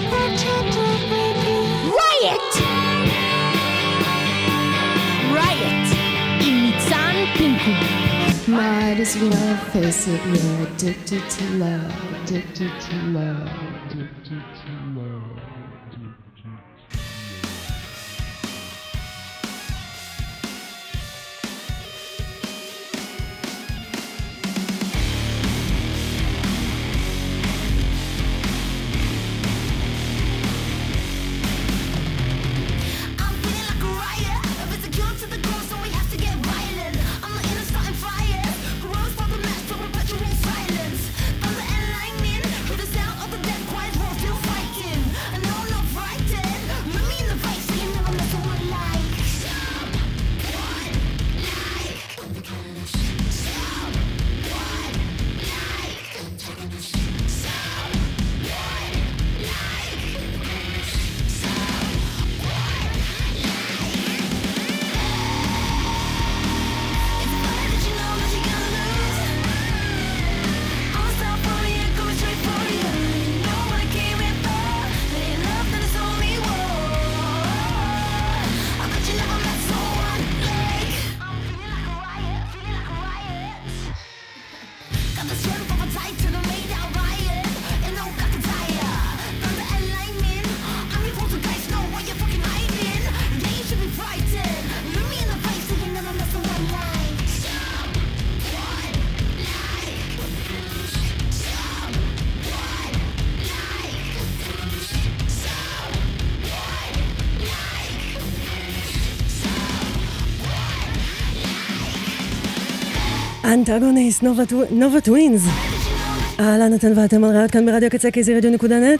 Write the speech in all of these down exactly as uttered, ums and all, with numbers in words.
Riot! Riot! עם ניצן פינקו. Might as well face it, you're addicted to love, addicted to love, addicted to love. אנטגוניסט, נובה טווינס. אהלן, אתן ואתם על רעיון כאן ברדיו קצה קייזי רדיו נקודה נט.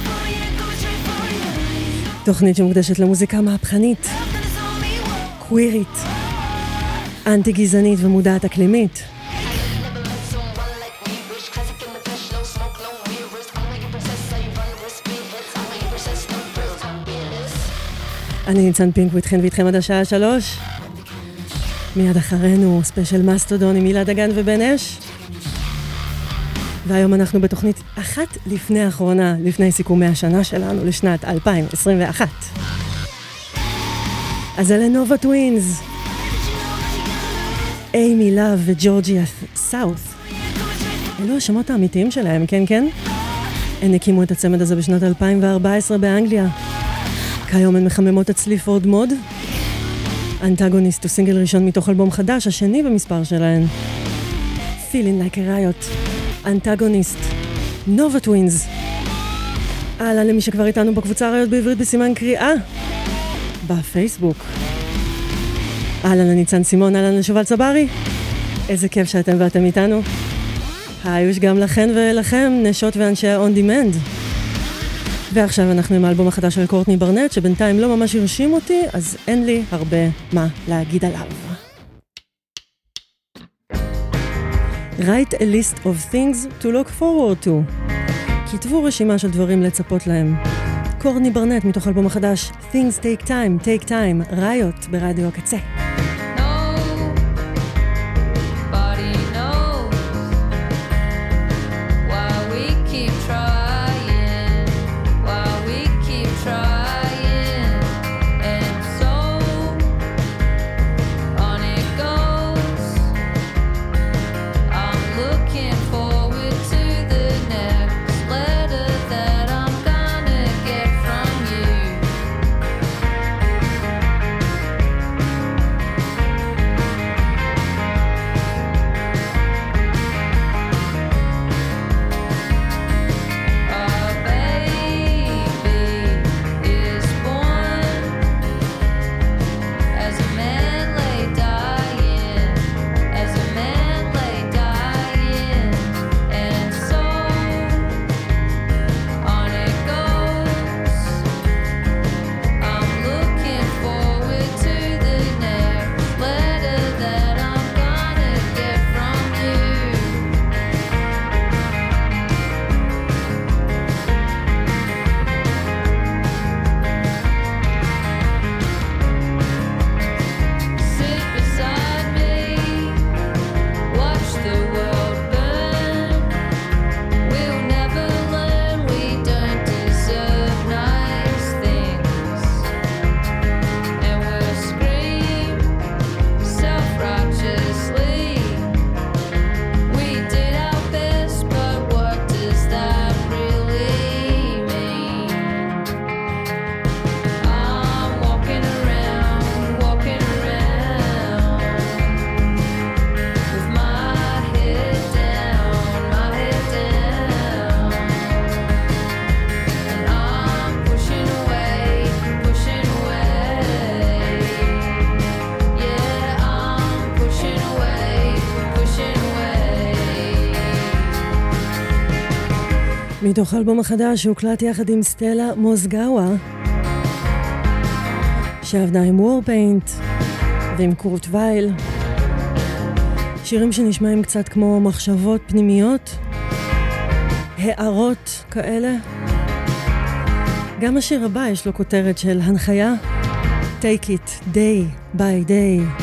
תוכנית שמוקדשת למוזיקה מהפכנית, קווירית, אנטי גזענית ומודעת אקלימית. אני ניצן פינק ואיתכן ואיתכם עד השעה שלוש. מיד אחרינו ספיישל מסטודון עם הילה דגן ובן אש. והיום אנחנו בתוכנית אחת לפני האחרונה, לפני סיכומי השנה שלנו לשנת אלפיים עשרים ואחת. אז אלה נובה טווינס, אימי לאב וג'ורג'יה סאות'. אלו השמות האמיתיים שלהם, כן כן? הן הקימו את הצמד הזה בשנת אלפיים וארבע עשרה באנגליה. כיום הן מחממות את סליפורד מוד. אנטגוניסט הוא סינגל ראשון מתוך אלבום חדש, השני במספר שלהן. Feeling like a riot. אנטגוניסט. נובה טווינס. אהלן למי שכבר איתנו בקבוצה ראיות בעברית בסימן קריאה. בפייסבוק. אהלן לניצן סימון, אהלן לשובל צברי. איזה כיף שאתם ואתם איתנו. היוש גם לכן ולכם, נשות ואנשי ה-on demand. ועכשיו אנחנו עם האלבום החדש של קורטני ברנט, שבינתיים לא ממש הרשים אותי, אז אין לי הרבה מה להגיד עליו. Write a list of things to look forward to. כתבו רשימה של דברים לצפות להם. קורטני ברנט מתוך האלבום החדש, Things Take Time, Take Time, ראיות ברדיו הקצה. Get from you. מתוך האלבום החדש שהוקלט יחד עם סטלה מוזגאווה, שעבדה עם וורפיינט ועם קורט וייל. שירים שנשמעים קצת כמו מחשבות פנימיות, הערות כאלה. גם השיר הבא יש לו כותרת של הנחיה, Take it day by day.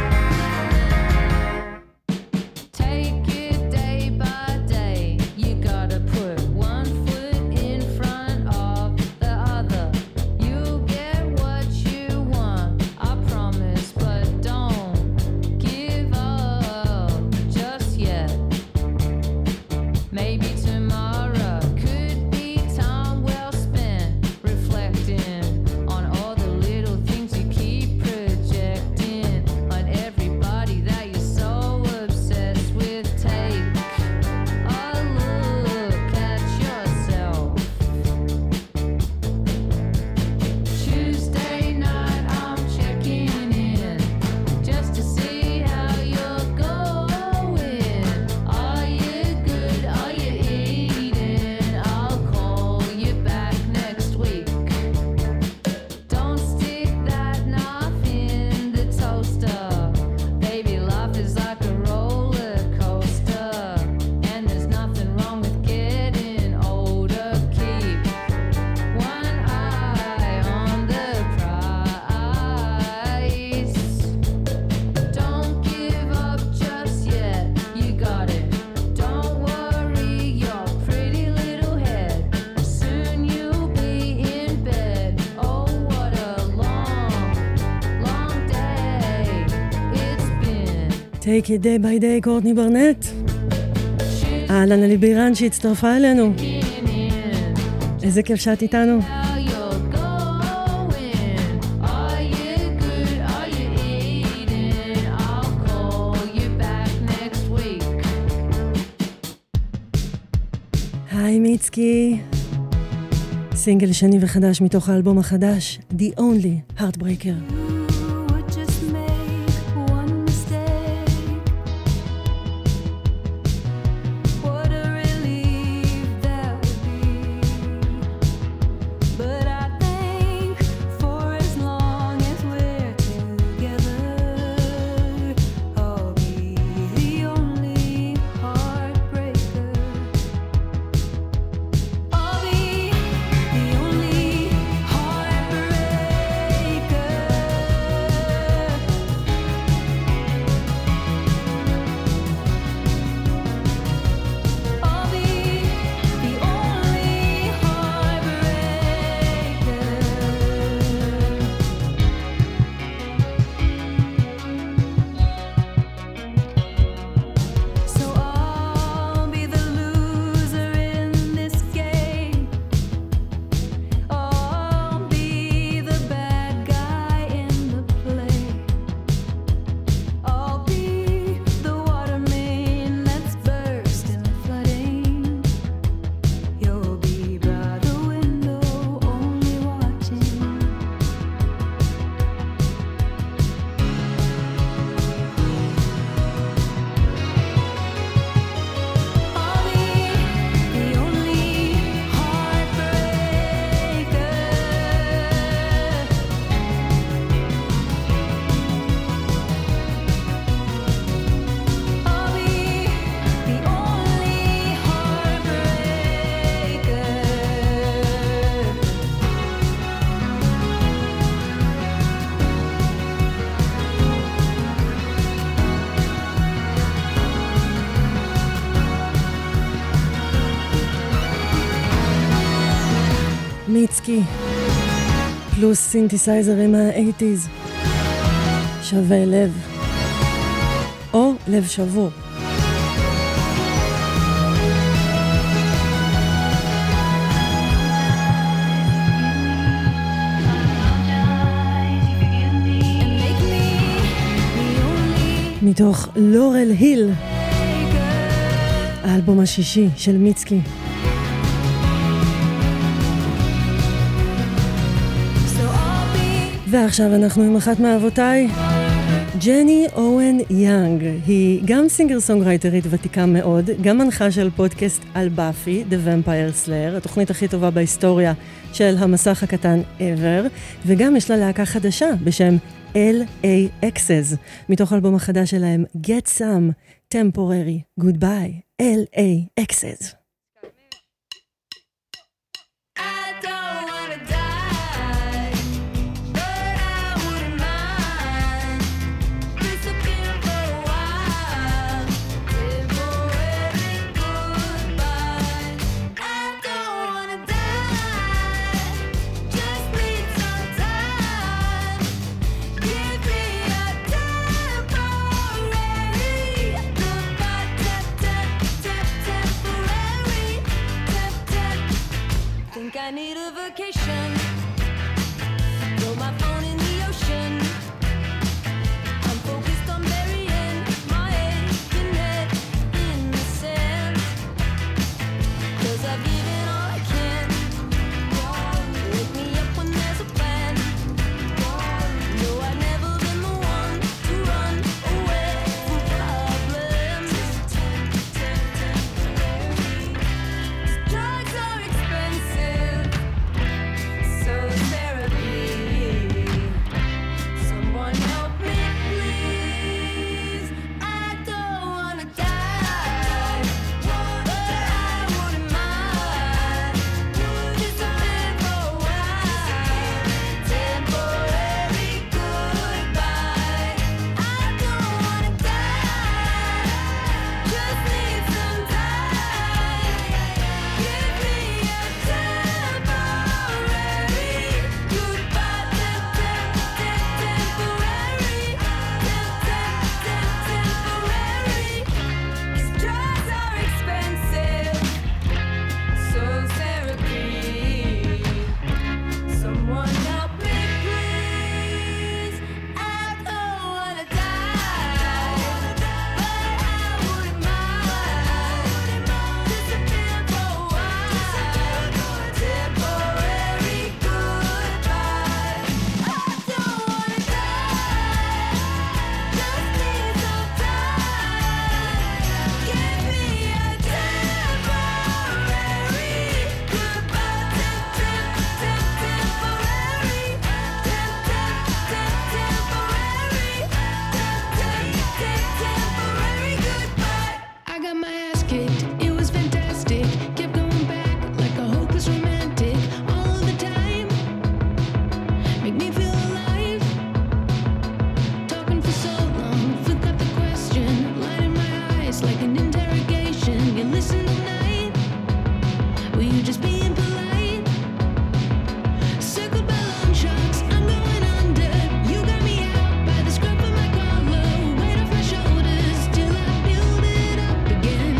Take it day by day, קורטני ברנט. אהלן עלי בירן שהצטרפה אלינו. איזה כיף שאת איתנו. היי מיצקי. סינגל שני וחדש מתוך האלבום החדש, The Only Heartbreaker. מיצקי פלוס סינתסייזרים מה-שמונים שווה לב או לב שבור. מתוך לורל היל, האלבום השישי של מיצקי. ועכשיו אנחנו עם אחת מאהבותיי, ג'ני אוהן יאנג היא גם סינגר סונגרייטרית ותיקה מאוד, גם מנחה של פודקאסט על באפי, The Vampire Slayer, התוכנית הכי טובה בהיסטוריה של המסך הקטן ever, וגם יש לה להקה חדשה בשם אל איי X's, מתוך אלבום החדש שלהם Get Some Temporary Goodbye, אל איי X's. I need a vacation. Throw my phone in the ocean. I'm focused on burying my aching head in the sand. 'Cause I've given all I can. Wake me up when there's a plan. No, I've never been the one to run away from problems. Drugs are expensive. So therapy, someone help me please. I don't wanna die, but I wouldn't mind disappearing for a while. Temporary goodbye. I don't wanna die, just need some time. Give me a temporary goodbye, temporary, temporary. 'Cause drugs are expensive, so therapy. Someone help me please. I don't wanna die, but I wouldn't mind disappearing for a while. Temporary goodbye. I don't wanna die, just need some time. Give me a temporary goodbye, temporary, temporary goodbye. I got my ass kicked, it was fantastic. Kept going back like a hopeless romantic all the time. Make me feel alive. Talking for so long, forgot the question. Light in my eyes like an interrogation. You listen tonight, were you just being polite? Circled by long shots, I'm going under. You got me out by the scruff of my collar. Weight off my shoulders till I build it up again.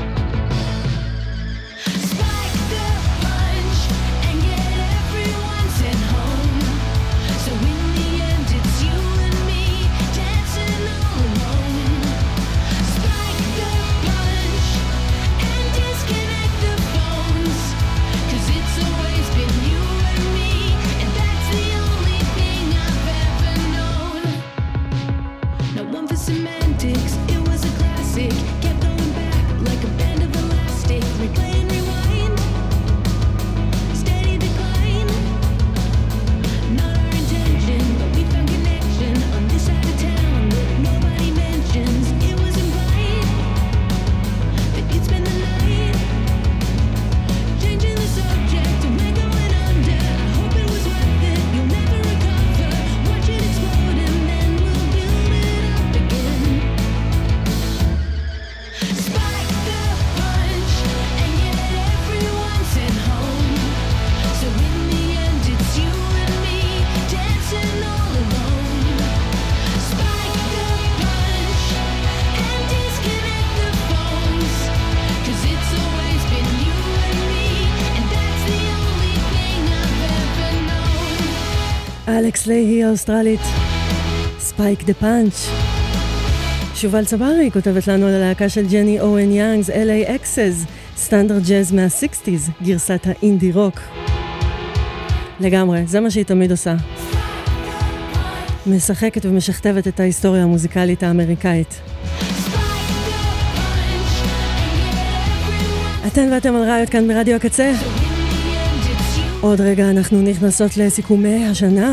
Spike the punch and get everyone sent home. So in the end it's you and me dancing all alone. Spike the punch and disconnect the phones. 'Cause it's always been you and me, and that's the only thing I've ever known. No one for semantics, it was a classic. Kept going back like a band of elastic. Replay and rewind, steady decline. Not our intention, but we found connection on this side of town that nobody mentions. It was implied that you'd spend the night. Changing the subject and we're going under. I hope it was worth it, you'll never recover. Watch it explode and then we'll build it up again. Spike the punch and get everyone sent home. So in the end it's you and me dancing all alone. Spike the punch and disconnect the phones. 'Cause it's always been you and me, and that's the only thing I've ever known. אלכס להי האוסטרלית, ספייק דה פאנץ'. שובל צברי כותבת לנו על הלהקה של ג'ני אוהן יאנג's אל איי X's, סטנדרט ג'אז מה-שישים, גרסת האינדי רוק. לגמרי, זה מה שהיא תמיד עושה. משחקת ומשכתבת את ההיסטוריה המוזיקלית האמריקאית. אתן ואתם על רעיות כאן ברדיו הקצה. עוד רגע אנחנו נכנסות לסיכומי השנה.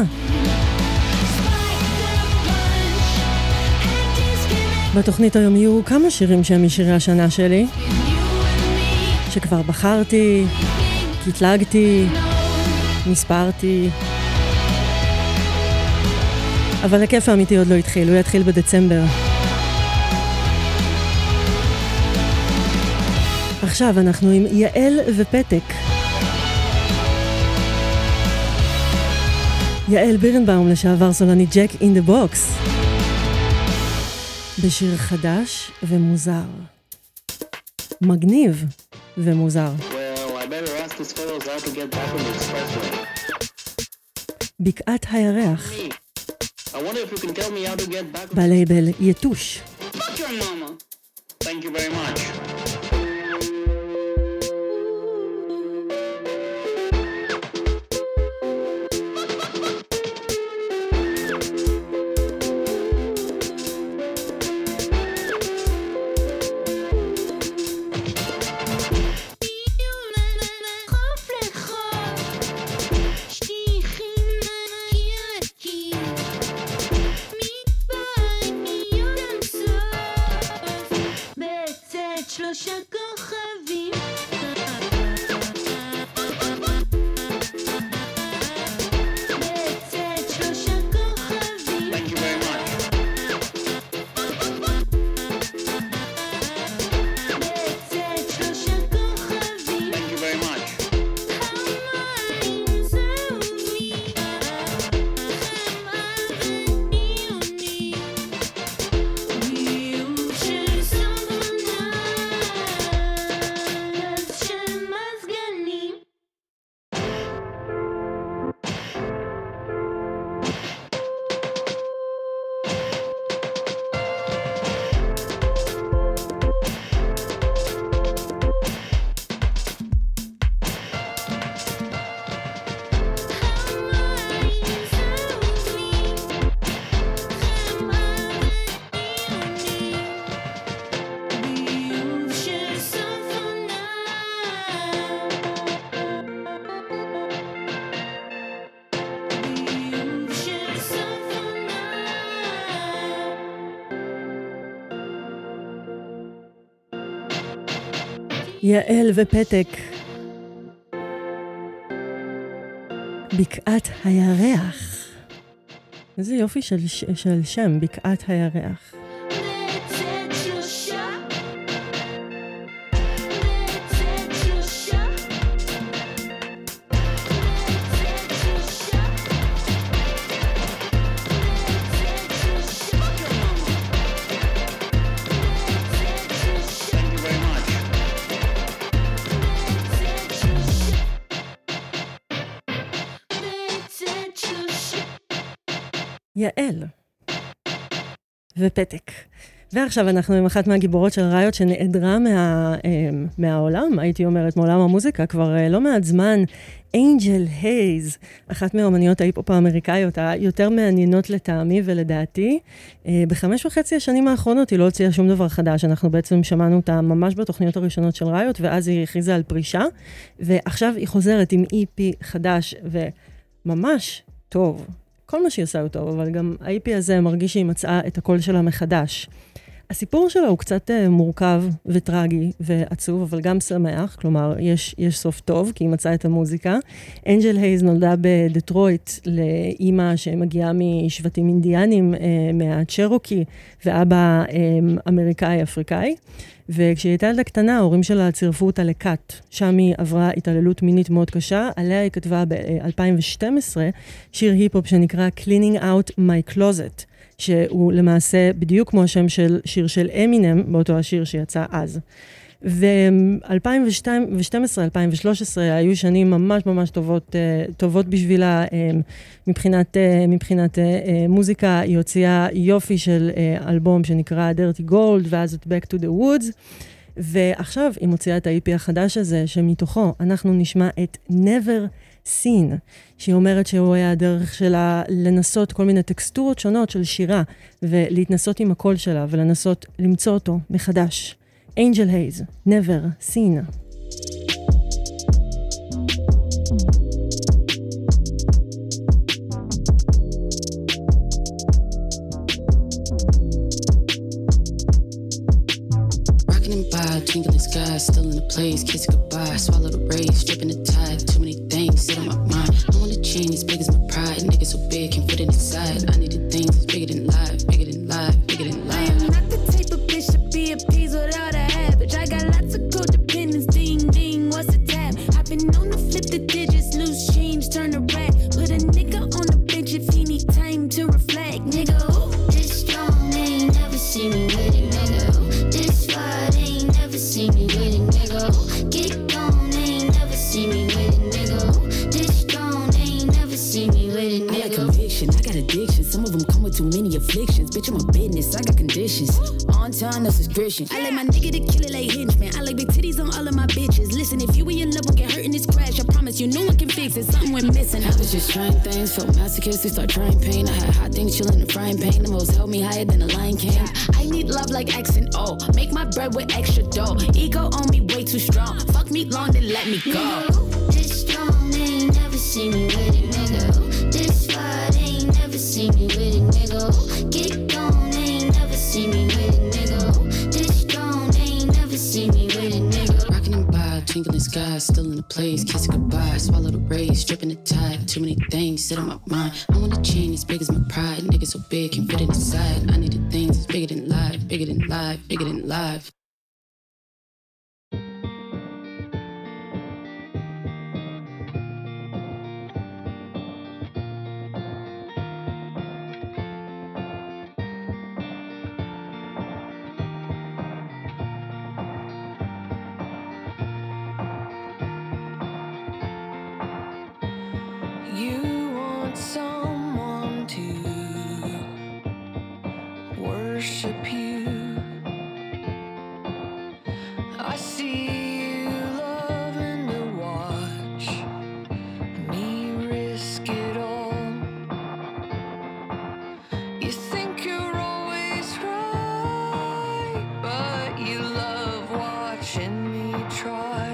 בתוכנית היום יהיו כמה שירים שהם משירי השנה שלי, שכבר בחרתי, קטלגתי, מספרתי. אבל הכיף האמיתי עוד לא התחיל, הוא יתחיל בדצמבר. עכשיו אנחנו עם יעל ופתק. יעל בירנבאום, לשעבר סולנית ג'ק אין דה בוקס, בשיר חדש ומוזר. מגניב ומוזר. Well, I better ask these fellows how to get back on the expressway. בקעת הירח, Me. I wonder if you can tell me how to get back on בלייבל יתוש. Fuck your mama. Thank you very much. שלושה כוכבים בצאת שלושה כוכבים Thank you very much. בצאת שלושה כוכבים Thank you very much. המים זהובים חמה ודיוני ביום של סוף עונה גז של מזגנים יעל ופתק, בקעת הירח. איזה יופי של, ש- של שם, בקעת הירח. בצאת שלושה בצאת שלושה בצאת שלושה Thank you very much. בצאת שלושה יעל ופתק. ועכשיו אנחנו עם אחת מהגיבורות של רעיות שנעדרה מה, אה, מהעולם, הייתי אומרת, מעולם המוזיקה, כבר אה, לא מעט זמן. אנג'ל הייז, אחת מהאומניות ההיפ-הופ האמריקאיות היותר מעניינות לטעמי ולדעתי. אה, בחמש וחצי השנים האחרונות היא לא הוציאה שום דבר חדש, אנחנו בעצם שמענו אותה ממש בתוכניות הראשונות של רעיות, ואז היא הכריזה על פרישה, ועכשיו היא חוזרת עם אי פי חדש וממש טוב. כל מה שהיא עושה הוא טוב, אבל גם ה-אי פי הזה מרגיש שהיא מצאה את הקול שלה מחדש. הסיפור שלה הוא קצת uh, מורכב וטרגי ועצוב, אבל גם שמח, כלומר, יש, יש סוף טוב, כי היא מצאה את המוזיקה. אנג'ל הייז נולדה בדטרויט לאימא שמגיעה משבטים אינדיאנים, uh, מהצ'רוקי, ואבא um, אמריקאי-אפריקאי. וכשהיא הייתה ילדה קטנה, ההורים שלה צירפו אותה לקאט. שם היא עברה התעללות מינית מאוד קשה. עליה היא כתבה ב-אלפיים ושתים עשרה שיר היפ-הופ שנקרא Cleaning Out My Closet, שהוא למעשה בדיוק כמו השם של שיר של אמינם, באותו השיר שיצא אז. ו-אלפיים ושתים עשרה אלפיים ושלוש עשרה היו שנים ממש ממש טובות, טובות בשבילה מבחינת, מבחינת מוזיקה. היא הוציאה יופי של אלבום שנקרא Dirty Gold, ואז את Back to the Woods, ועכשיו היא מוציאה את ה-אי פי החדש הזה, שמתוכו אנחנו נשמע את Never סין, שהיא אומרת שהוא היה הדרך שלה לנסות כל מיני טקסטורות שונות של שירה, ולהתנסות עם הקול שלה, ולנסות למצוא אותו מחדש. Angel Haze, Never, סין. Twinkling sky, still in the place, kiss goodbye, swallow the race, stripping the tide, too many things sit on my mind. I want to change, as big as my pride, nigga so big, can fit it inside. I needed things that's bigger than life, bigger than life, bigger than life. I am not the type of bitch to be appeased without a habit. I got lots of codependence, ding ding, what's the tab? I've been known to flip the digits, lose change, turn a rat. Put a nigga on the bench if he need time to reflect, nigga. Ooh, this strong, they ain't never see me with it, nigga. Ooh, this fire, they ain't never see me with it, nigga. Ooh, get gone, they ain't never see me with it, nigga. Ooh, this strong, they ain't never see me with it, nigga. I got conviction, I got addiction. Some of them come with too many afflictions. Bitch, I'm a business, I got conditions. On time, no subscription. I like my nigga to kill it like Hinchman. I like big titties on all of my bitches. Listen, if you and your love won't get hurt in this crash, I promise you no one can fix it. Something went missing. I was just trying things, felt masochistic, start trying pain. I had hot things chilling in the frying pan. The most held me higher than the Lion King. I need love like X and O. Make my bread with extra dough. Ego on me way too strong. Fuck me long, then let me go. Nigga, ooh, this strong, they ain't never see me with it, nigga. Ooh, this fire, they ain't never see me with it, nigga. Ooh, get gone, they ain't never see me with it, nigga. Ooh, this strong, they ain't never see me with it, nigga. Rocking and by, twinkling sky, still in the place, kiss goodbye, swallow the race, stripping the tide, too many things sit on my mind. I want to change, as big as my pride, nigga so big, can fit it inside. I needed things that's bigger than life, bigger than life, bigger than life. You want someone to worship you. I see you loving to watch me risk it all. You think you're always right, but you love watching me try.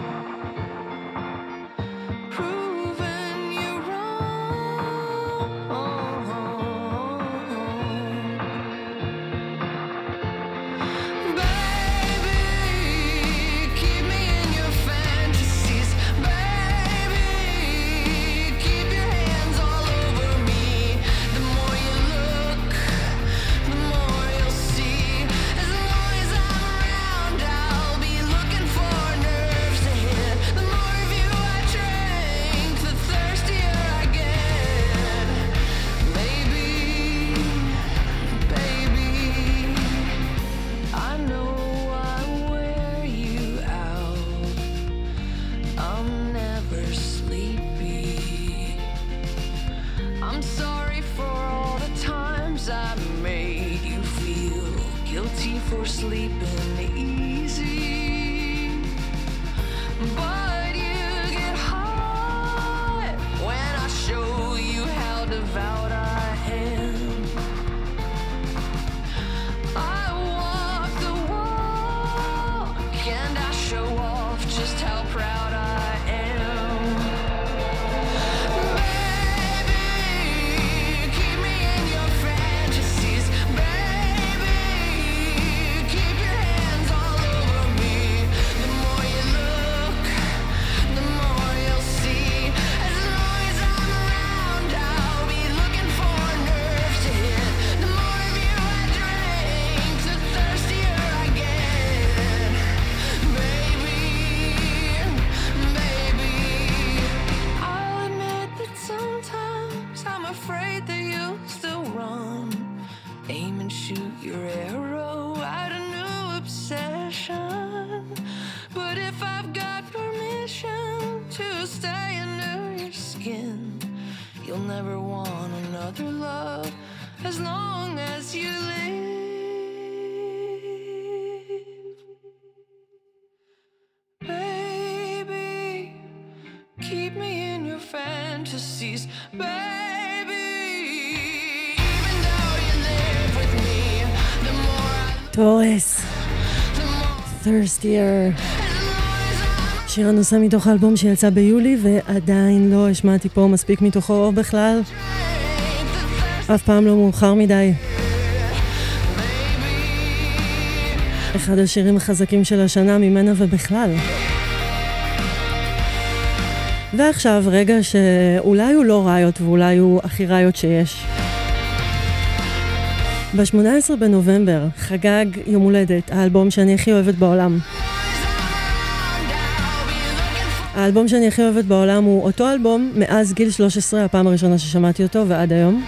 Proving you wrong. Baby, keep me in your fantasies. Baby, keep your hands all over me. The more you look, the more you'll see. As long as I'm around, I'll be looking for nerves to hit. The more of you I drink, the thirstier I get. Maybe, baby, I know I wear you out. I'm never sleepy. I'm sorry for all the times I made you feel guilty for sleeping easy. But you get hot when I show you how devout I am. I walk the walk and I show off just how proud I am. Baby, keep me in your fantasies. Baby, keep your hands all over me. The more you look, the more you'll see. As long as I'm around, I'll be looking for nerves to hit. The more of you I drink, the thirstier I get. Baby, baby, I'll admit that sometimes I'm afraid that you'll still run. Aim and shoot your arrow at a new obsession. But if I've got permission to stay under your skin, you'll never want another love as long as you live. Baby, keep me in your fantasies, baby. Even though you live with me, the more I טורס, Thirstier. שיר הנושא מתוך האלבום שיצא ביולי ועדיין לא השמעתי פה מספיק מתוכו בכלל. אף פעם לא מאוחר מדי. אחד השירים החזקים של השנה ממנה ובכלל. ועכשיו רגע שאולי הוא לא ראיות ואולי הוא הכי ראיות שיש. ב-שמונה עשרה בנובמבר חגג יום הולדת האלבום שאני הכי אוהבת בעולם. האלבום שאני הכי אוהבת בעולם הוא אותו אלבום מאז גיל שלוש עשרה, הפעם הראשונה ששמעתי אותו ועד היום.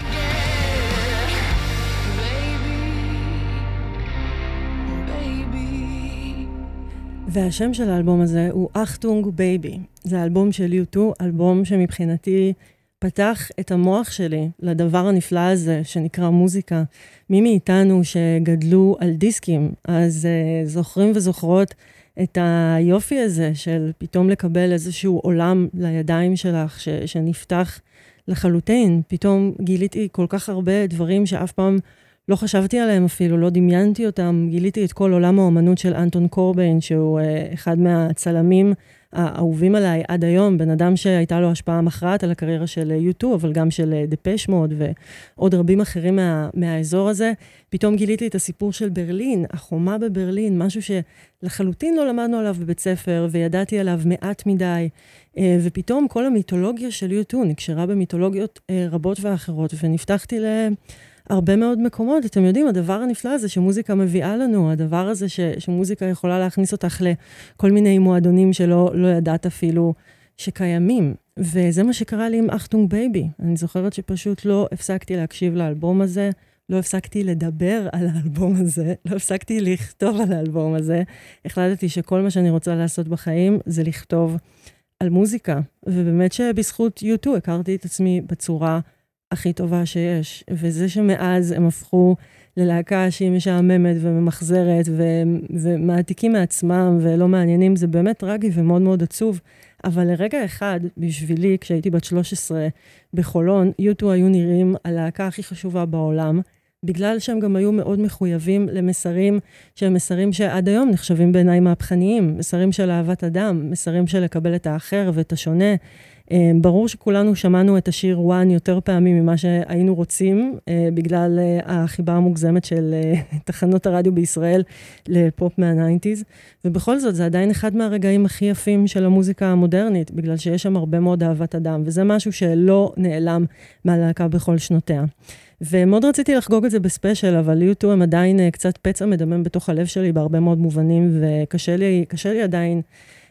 והשם של האלבום הזה הוא אחטונג בייבי. זה האלבום של יו טו, אלבום שמבחינתי פתח את המוח שלי לדבר הנפלא הזה שנקרא מוזיקה. מי מאיתנו שגדלו על דיסקים, אז uh, זוכרים וזוכרות את היופי הזה של פתאום לקבל איזשהו עולם לידיים שלך ש- שנפתח לחלוטין. פתאום גיליתי כל כך הרבה דברים שאף פעם לא חשבתי עליהם אפילו, לא דמיינתי אותם. גיליתי את כל עולם האומנות של אנטון קורבין, שהוא uh, אחד מהצלמים האהובים עליי עד היום, בן אדם שהייתה לו השפעה מכרעת על הקריירה של יו טו, אבל גם של דפש מוד ועוד רבים אחרים מה, מהאזור הזה. פתאום גיליתי את הסיפור של ברלין, החומה בברלין, משהו שלחלוטין לא למדנו עליו בבית ספר, וידעתי עליו מעט מדי, ופתאום כל המיתולוגיה של יו טו נקשרה במיתולוגיות רבות ואחרות, ונפתחתי ל... הרבה מאוד מקומות. אתם יודעים, הדבר הנפלא הזה שמוזיקה מביאה לנו, הדבר הזה ש, שמוזיקה יכולה להכניס אותך לכל מיני מועדונים שלא לא ידעת אפילו שקיימים. וזה מה שקרה לי עם אחטונג בייבי. אני זוכרת שפשוט לא הפסקתי להקשיב לאלבום הזה, לא הפסקתי לדבר על האלבום הזה, לא הפסקתי לכתוב על האלבום הזה. החלטתי שכל מה שאני רוצה לעשות בחיים זה לכתוב על מוזיקה. ובאמת שבזכות יו טו הכרתי את עצמי בצורה הכי טובה שיש, וזה שמאז הם הפכו ללהקה שהיא משעממת וממחזרת ו- ומעתיקים מעצמם ולא מעניינים, זה באמת טרגי ומאוד מאוד עצוב, אבל לרגע אחד, בשבילי, כשהייתי בת שלוש עשרה בחולון, יו טו היו נראים הלהקה הכי חשובה בעולם, בגלל שהם גם היו מאוד מחויבים למסרים שהם מסרים שעד היום נחשבים בעיניי מהפכניים, מסרים של אהבת אדם, מסרים של לקבל את האחר ואת השונה. ברור שכולנו שמענו את השיר וואן יותר פעמים ממה שהיינו רוצים, בגלל החיבה המוגזמת של תחנות הרדיו בישראל לפופ מה-תשעים, ובכל זאת זה עדיין אחד מהרגעים הכי יפים של המוזיקה המודרנית, בגלל שיש שם הרבה מאוד אהבת אדם, וזה משהו שלא נעלם מהלהקה בכל שנותיה. ומאוד רציתי לחגוג את זה בספיישל, אבל יו טו הם עדיין קצת פצע מדמם בתוך הלב שלי בהרבה מאוד מובנים, וקשה לי, קשה לי עדיין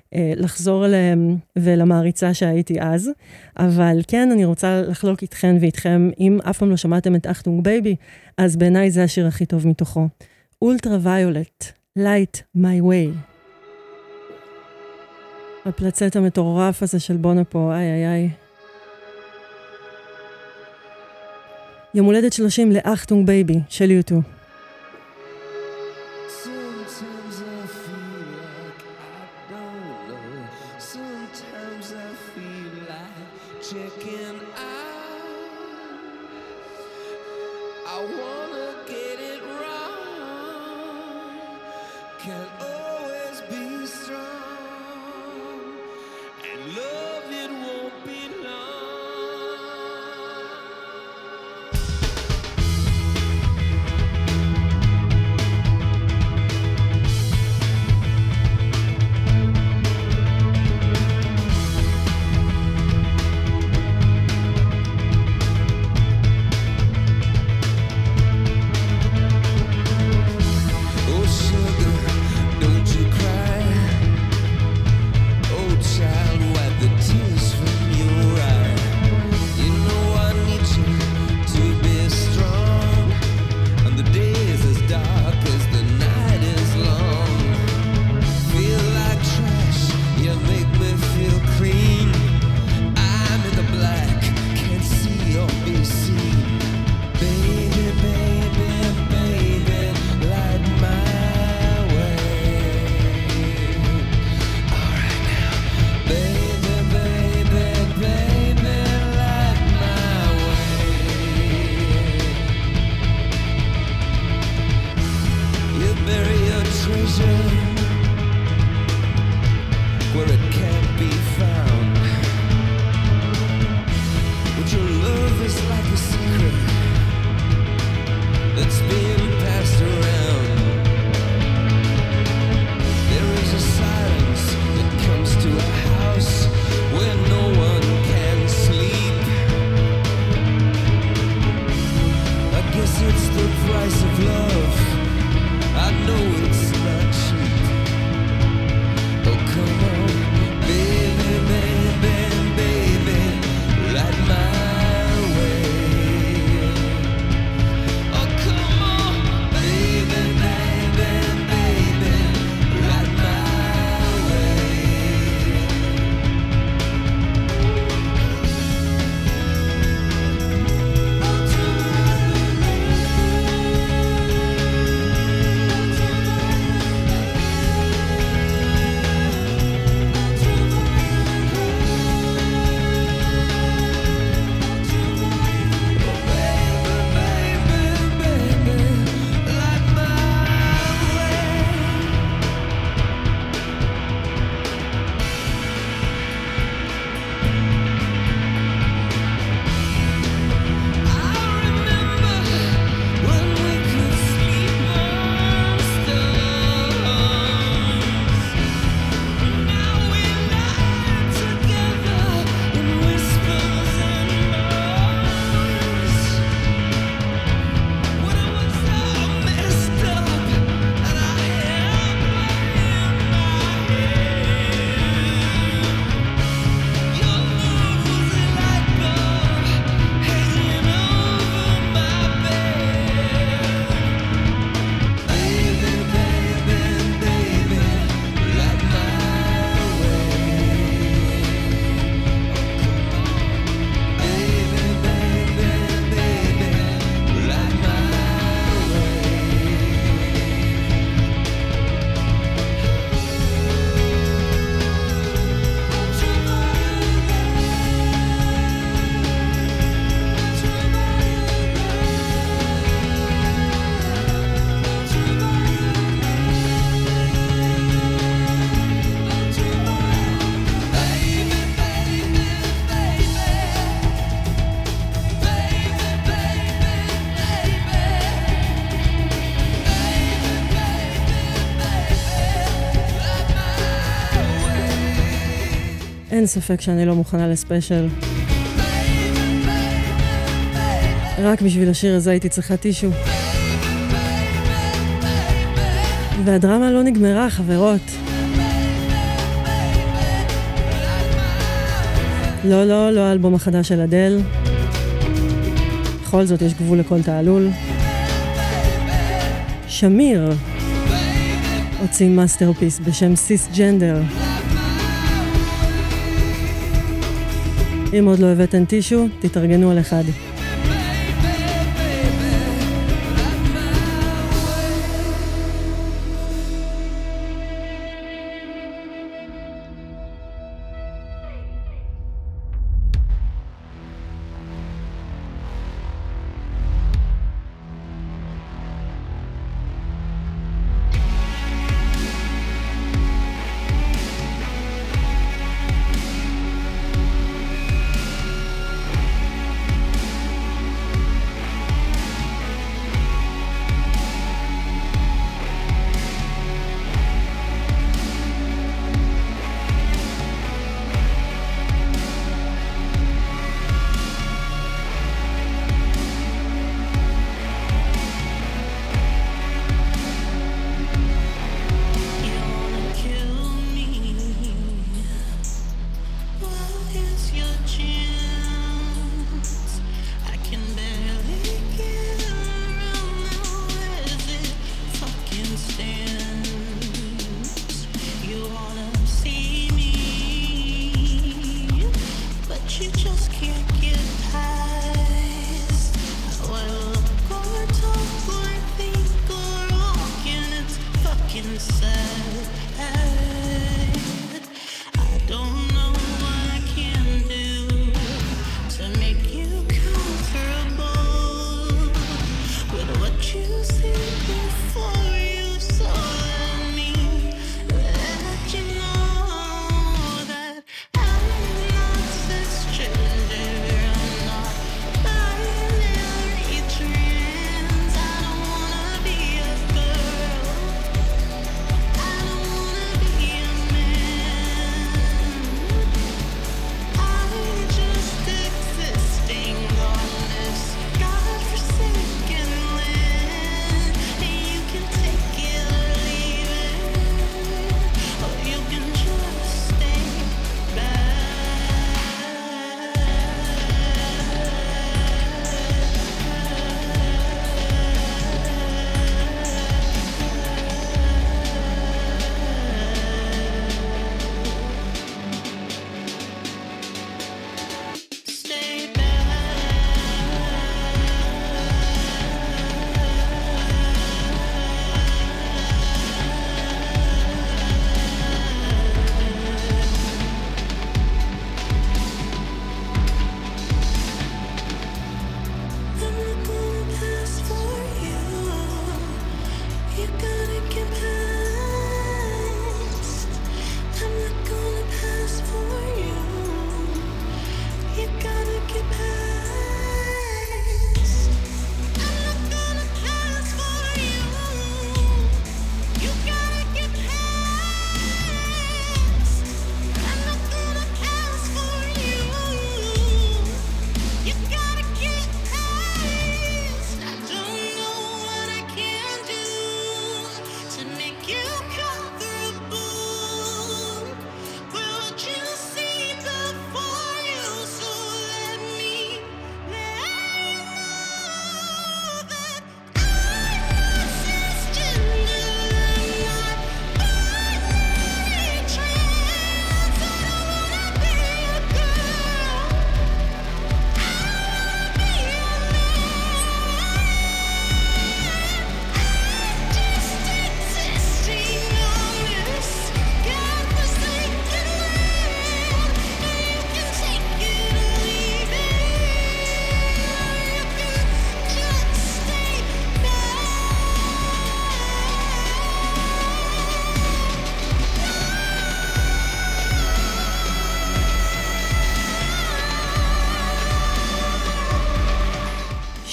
לחזור אליהם ולמעריצה שהייתי אז, אבל כן, אני רוצה לחלוק איתכם ואיתכם, אם אף פעם לא שמעתם את אחטונג בייבי, אז בעיניי זה השיר הכי טוב מתוכו. אולטרה ויולט, Light My Way. הפלצט המטורף הזה של בונה פה, איי איי איי. יום הולדת שלושים לאחטונג בייבי של יו טו. Sometimes I feel like I don't know. Sometimes I feel like checking out. I wanna get it wrong. Can't always be strong. And love, it won't be long. where it can't be found. But your love is like a secret that's being passed around. There is a silence that comes to a house where no one can sleep. I guess it's the price of love. I know it's not cheap. Oh, come on, baby, baby, baby, light my way. Oh, come on, baby, baby, baby, light my way. אין ספק שאני לא מוכנה לספיישל. רק בשביל השיר הזה הייתי צריכה טישו. והדרמה לא נגמרה, חברות. לא, לא, לא האלבום החדש של אדל. בכל זאת יש גבול לכל תעלול. שמיר הוציא מאסטרפיס בשם סיס ג'נדר. אם עוד לא הבאתן טישו, תתארגנו על אחד.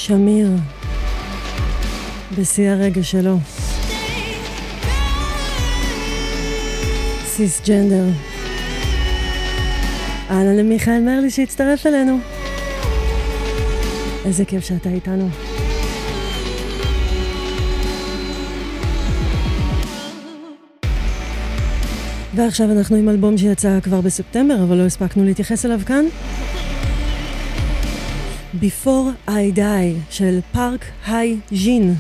שמיר, בשיא הרגע שלו. סיסג'נדר. אהלן למיכאל מרלי שהצטרף אלינו. איזה כיף שאתה איתנו. ועכשיו אנחנו עם אלבום שיצא כבר בספטמבר, אבל לא הספקנו להתייחס אליו כאן. Before I Die של פארק היי ג'ין.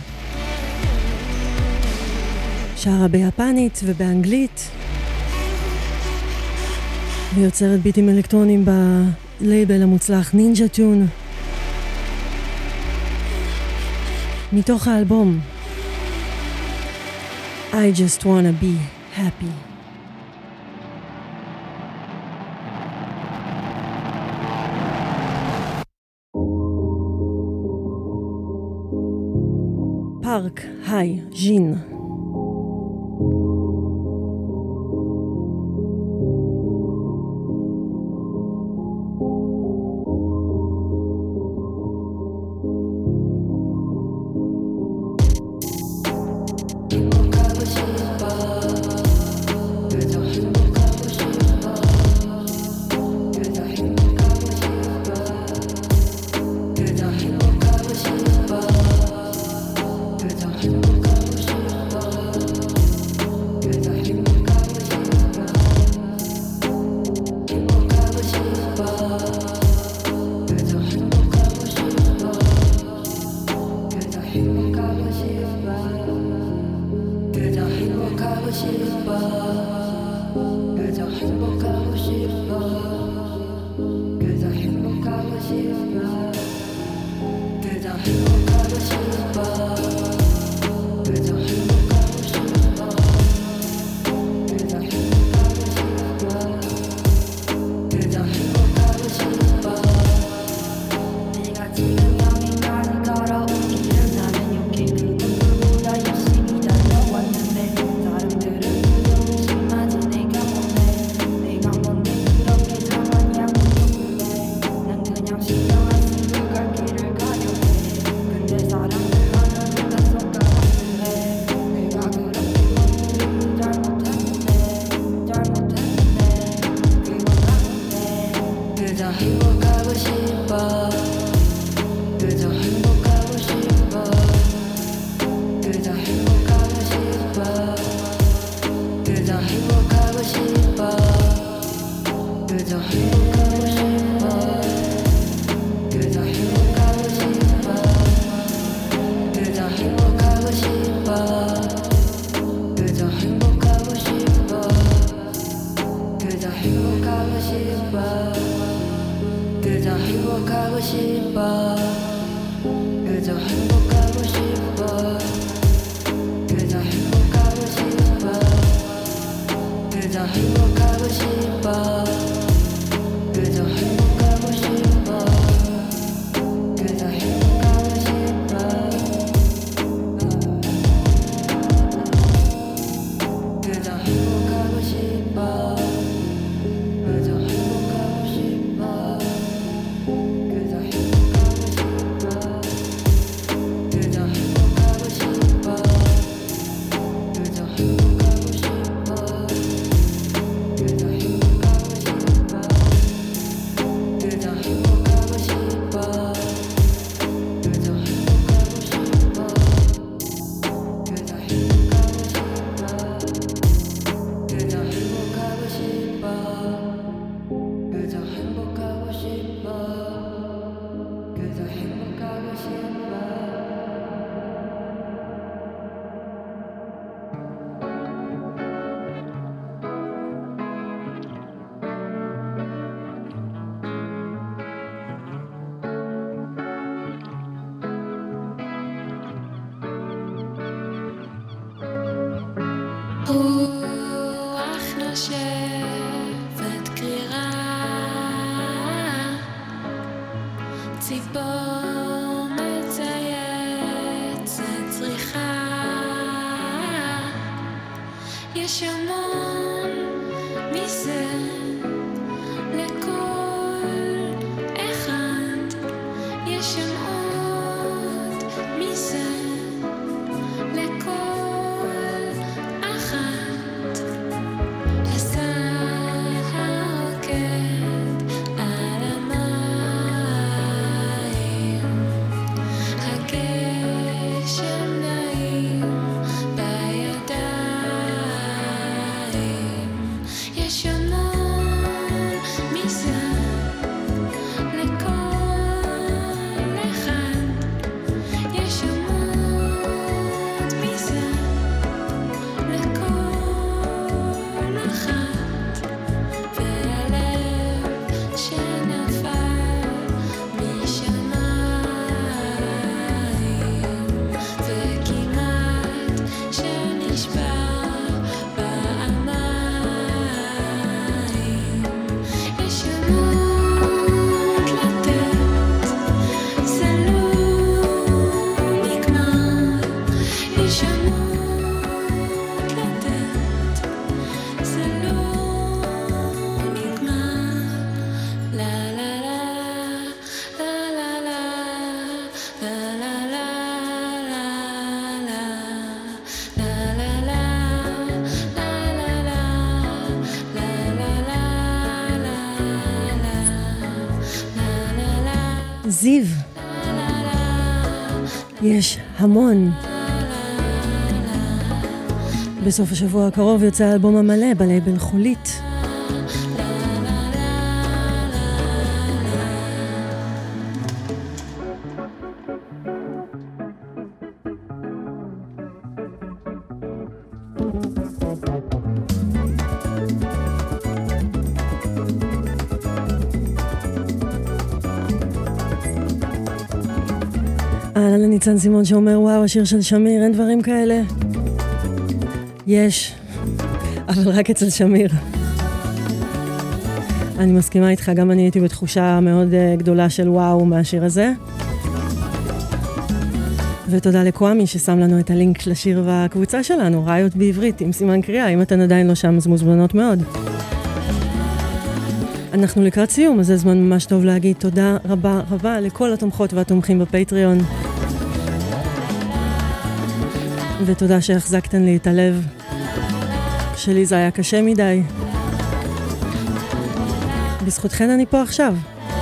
שרה ביפנית ובאנגלית. ויוצרת ביטים אלקטרונים בלייבל המוצלח נינג'ה טון. מתוך האלבום I just wanna be happy. פארק היי ג'ין. רוח נושבת קרירה, ציפור מצייצת צריכה, יש המון מזה לכל אחד, יש שם עוד שמות לתת, זה לא נגמר. יש שמות לתת, זה לא נגמר. לה לה לה לה לה לה לה לה לה זיו, יש המון. בסוף השבוע הקרוב יוצא האלבום המלא בלייבל חולית. אהלן לניצן סימון שאומר וואו השיר של שמיר, אין דברים כאלה. יש, אבל רק אצל שמיר. אני מסכימה איתך, גם אני הייתי בתחושה מאוד uh, גדולה של וואו מהשיר הזה. ותודה לקוואמי ששם לנו את הלינק לשיר בקבוצה שלנו, ראיות בעברית עם סימן קריאה. אם אתן עדיין לא שם אז מוזמנות מאוד. אנחנו לקראת סיום, אז זה זמן ממש טוב להגיד תודה רבה רבה לכל התומכות והתומכים בפטריון. ותודה שהחזקתן לי את הלב. שלי זה היה קשה מדי. בזכותכן אני פה עכשיו.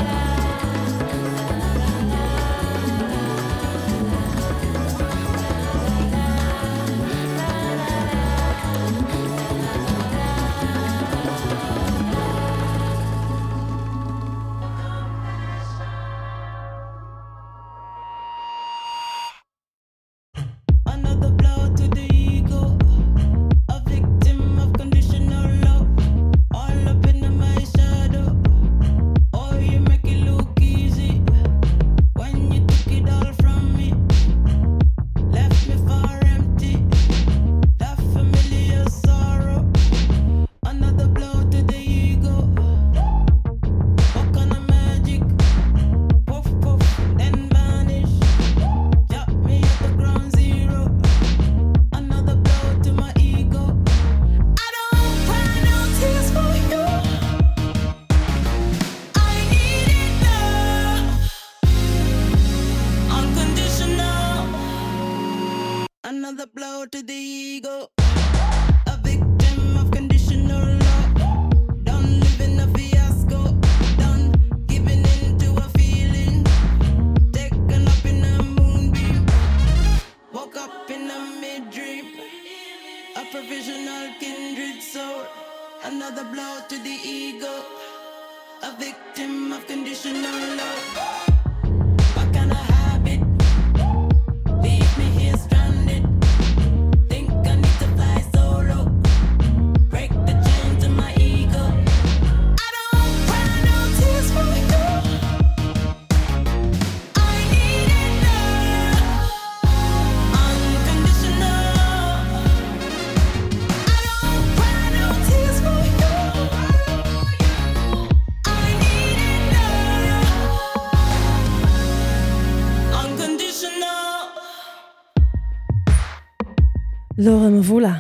לורה מבולה,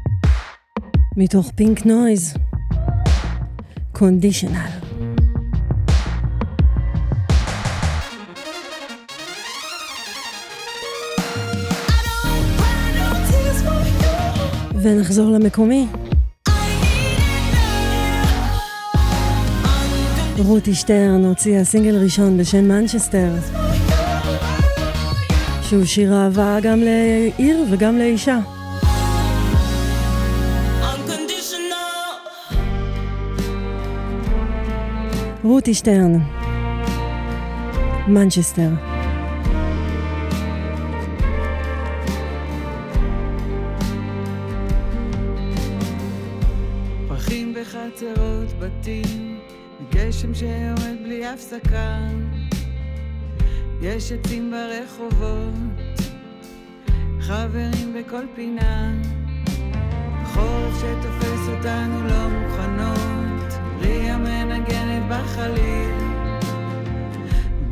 מתוך פינק נויז, קונדישנל. ונחזור למקומי. רותי שטרן הוציאה סינגל ראשון בשם מנצ'סטר, שהוא שיר אהבה גם לעיר וגם לאישה. רותי שטרן, מנצ'סטר. פרחים בחצרות בתים, גשם שיורד בלי הפסקה, יש עצים ברחובות, חברים בכל פינה, חורף שתופס אותנו לא מוכנות, ריה מנגנת בחיים.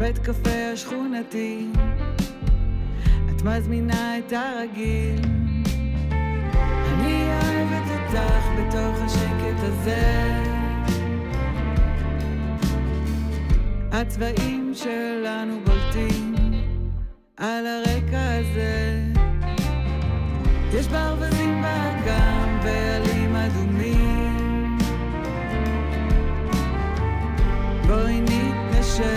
בבית קפה השכונתי את מזמינה את הרגיל אני אוהבת אותך בתוך השקט הזה הצבעים שלנו בולטים על הרקע הזה יש ברווזים באגם ועלים אדומים בואי נתנשק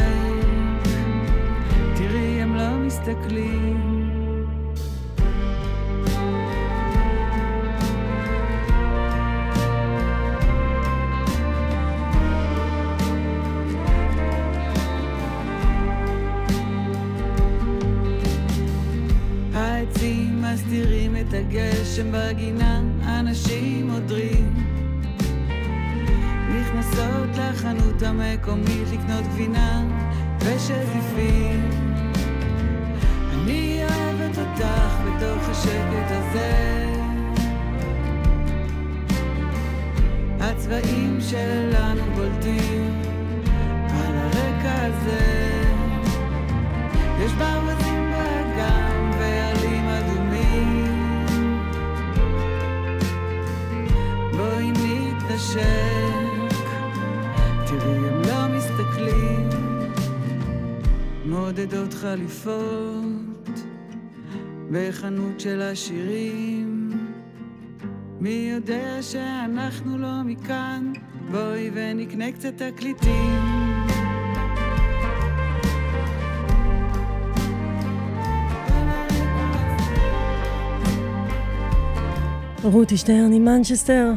תראי הם לא מסתכלים העצים מסתירים את הגשם בגינה אנשים עודרים נכנסות לחנות המקומית לקנות גבינה ושזיפים אני אוהבת אותך בתוך השקט הזה הצבעים שלנו בולטים על הרקע הזה יש ברווזים באגם ועלים אדומים בואי נתנשק תראי הם לא מסתכלים מודדות חליפות בחנות של השירים מי יודע שאנחנו לא מכאן בואי ונקנה קצת תקליטים רותי שטרן עם מנצ'סטר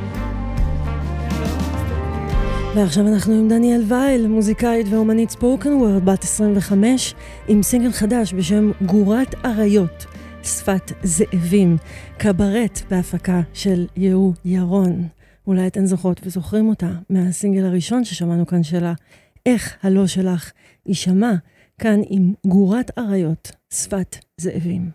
ועכשיו אנחנו עם דניאל וייל, מוזיקאית ואומנית ספוקן וורד בת עשרים וחמש עם סינגל חדש בשם גורת אריות, שפת זאבים, קברט בהפקה של יהוא ירון. אולי אתן זוכרות וזוכרים אותה מהסינגל הראשון ששמענו כאן שלה, איך הלא שלך יישמע, כאן עם גורת אריות, שפת זאבים.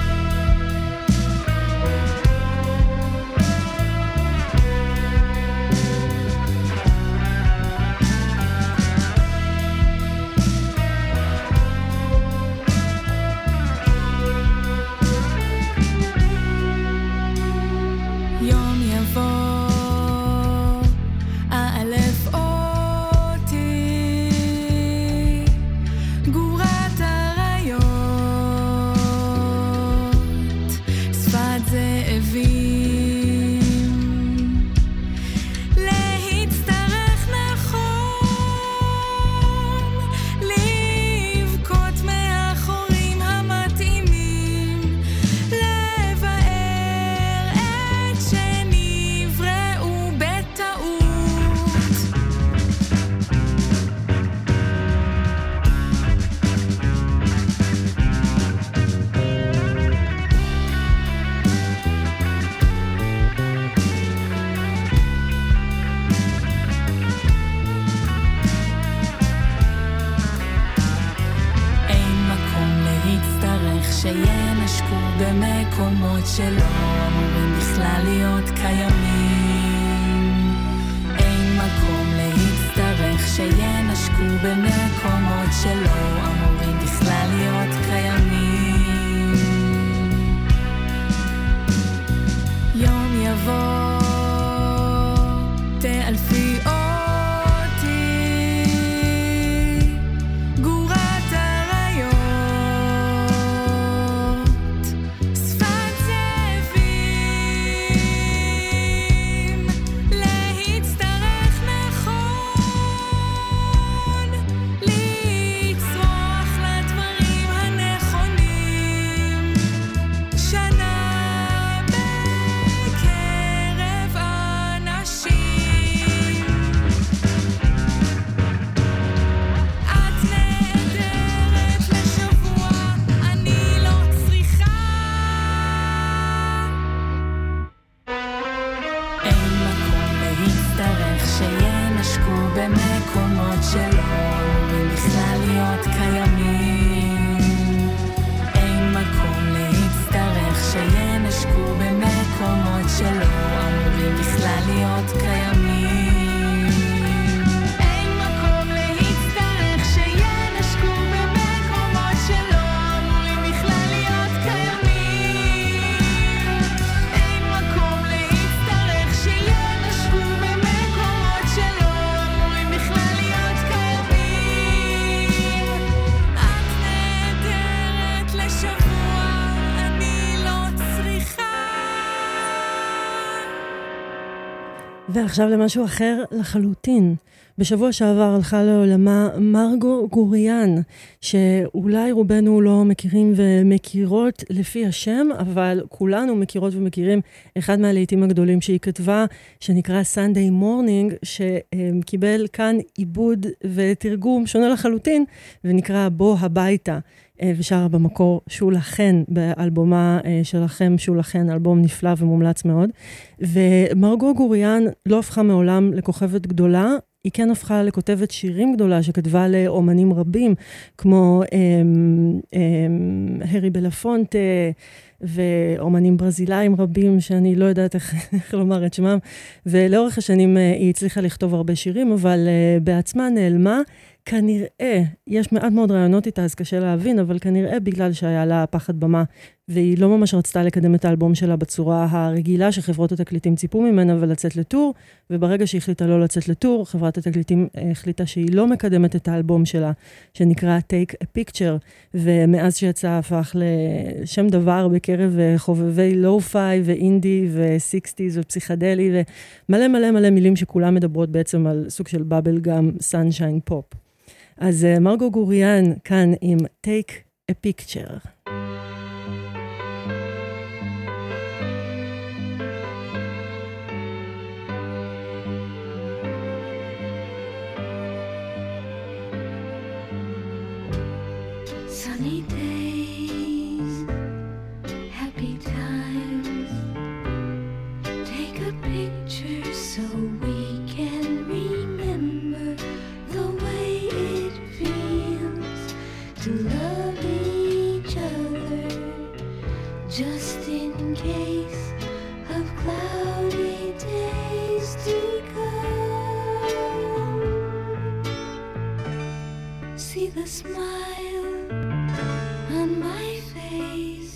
שינשקו במקומות שלא אמורים בכלל להיות קיימים אין מקום להצטרך שינשקו במקומות שלא אמורים בכלל להיות קיימים יום יבוא תאלפי אין מקום להצטרך שינשקו ועכשיו למשהו אחר לחלוטין. בשבוע שעבר הלכה לעולמה מרגו גוריאן, שאולי רובנו לא מכירים ומכירות לפי השם, אבל כולנו מכירות ומכירים אחד מהלהיטים הגדולים שהיא כתבה, שנקרא Sunday Morning, שקיבל כאן עיבוד ותרגום שונה לחלוטין, ונקרא בוא הביתה. ושרה במקור שולה חן באלבומה שלכם, שולה חן, אלבום נפלא ומומלץ מאוד. ומרגו גוריאן לא הפכה מעולם לכוכבת גדולה, היא כן הפכה לכותבת שירים גדולה שכתבה לאומנים רבים, כמו אמ, אמ, הרי בלפונטה, ואומנים ברזילאים רבים שאני לא יודעת איך, איך לומר את שמם, ולאורך השנים היא הצליחה לכתוב הרבה שירים, אבל uh, בעצמה נעלמה, כנראה, יש מעט מאוד רעיונות איתה, אז קשה להבין, אבל כנראה בגלל שהיה לה פחד במה, והיא לא ממש רצתה לקדם את האלבום שלה בצורה הרגילה שחברות התקליטים ציפו ממנה ולצאת לטור, וברגע שהיא החליטה לא לצאת לטור, חברת התקליטים החליטה שהיא לא מקדמת את האלבום שלה, שנקרא Take a Picture, ומאז שיצא הפך לשם דבר בקרב חובבי לואו-פיי ואינדי ו-סיקסטיז ופסיכדלי, ומלא מלא מלא מילים שכולם מדברות בעצם על סוג של בבל גם סנשיין פופ. אז מרגו גוריאן כאן עם Take a Picture. Sunny days, happy times. Take a picture so we can remember the way it feels to love each other, just in case of cloudy days to come. See the smile on my face.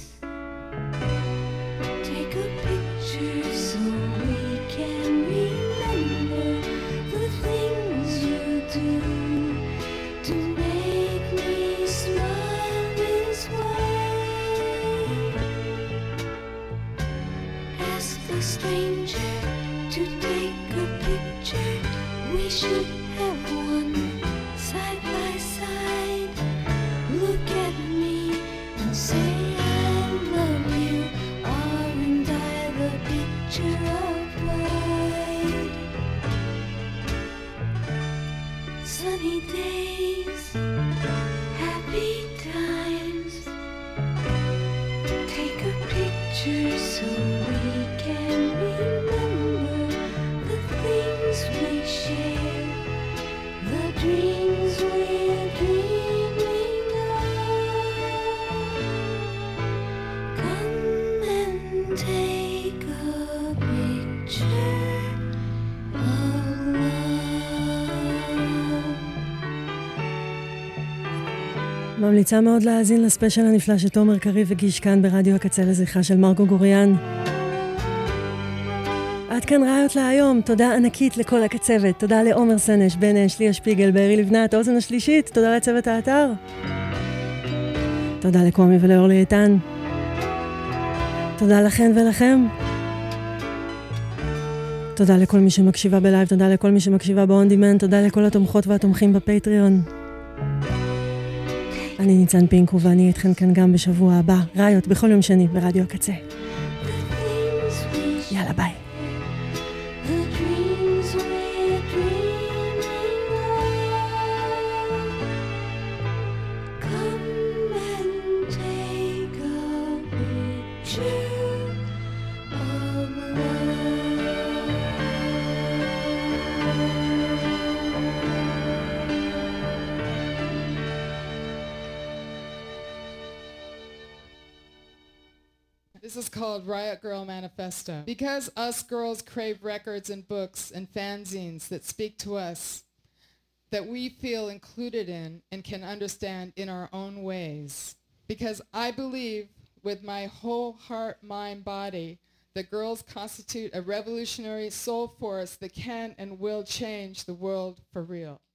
Take a picture so we can remember the things you do to make me smile this way. Ask the stranger to take a picture. We should have one side by side. Look at me and say I love you. Aren't I the picture of pride? Sunny days, happy times. Take a picture so we can remember the things we share, the dreams we're dreaming of. Come and take a picture of love. ממליצה מאוד להאזין לספיישל הנפלא שתומר קריב הגיש כאן ברדיו הקצה לזכרה של מרגו גוריאן. עד כאן ראיות להיום, תודה ענקית לכל הקצבת, תודה לעומר סנש, בן אש, ליה שפיגל, בארי לבנת, האוזן השלישית, תודה לצוות האתר. תודה לקומי ולאורלי איתן. תודה לכן ולכם. תודה לכל מי שמקשיבה בלייב, תודה לכל מי שמקשיבה באון-דימנד, תודה לכל התומכות והתומכים בפטריון. אני ניצן פינקו ואני איתכן כאן גם בשבוע הבא, ראיות בכל יום שני ברדיו הקצה. יאללה ביי. The dreams we're dreaming of. Come and take a picture of love. This is called Riot Girl Manifesto. Because us girls crave records and books and fanzines that speak to us, that we feel included in and can understand in our own ways. Because I believe with my whole heart, mind, body, that girls constitute a revolutionary soul force that can and will change the world for real.